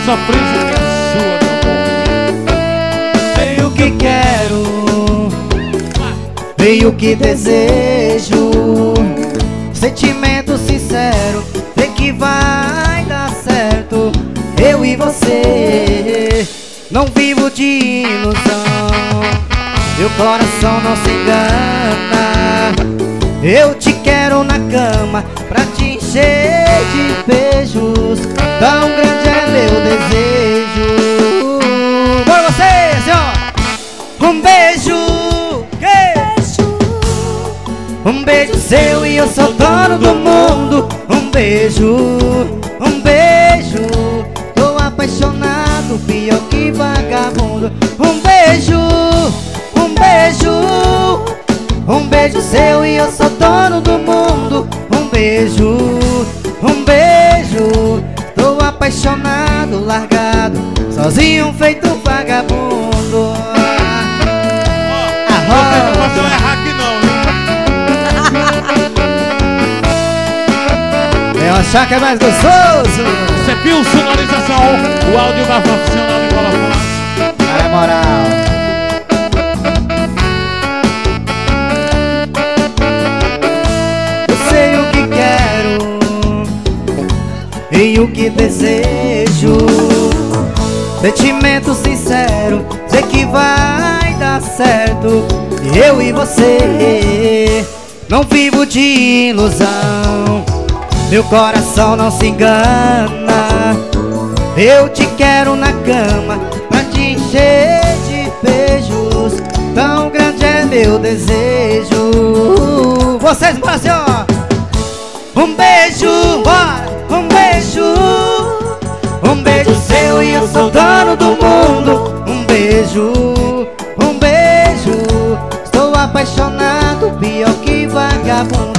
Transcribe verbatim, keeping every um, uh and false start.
sofrência que é sua, meu amor. Sei o que quero, sei o que desejo. Sentimento sincero, sei que vai dar certo. Eu e você, não vivo de ilusão. Meu coração não se engana. Eu te quero na cama, pra te encher de beijos. Tão grande é meu desejo. Bora vocês, ó! Um beijo, que? Um beijo seu e eu sou dono do mundo. Um beijo, um beijo. Tô apaixonado, pior que vagabundo. Um beijo, um beijo. Um beijo seu e eu sou dono do mundo. Um beijo, um beijo. Tô apaixonado, largado, sozinho feito vagabundo. Ó, vocês não podem errar aqui não, viu? Eu achar que é mais gostoso. Cepil Sonorização, o áudio mais profissional de Colofones. Cara, é moral. Sei o que quero e o que desejo. Sentimento sincero, sei que vai dar certo. Eu e você, não vivo de ilusão. Meu coração não se engana. Eu te quero na cama, pra te encher de beijos. Tão grande é meu desejo. Vocês, Brasil! Um beijo, bora! Um beijo, um beijo seu e eu sou dono do mundo. Um beijo, um beijo. Estou apaixonado, pior que vagabundo.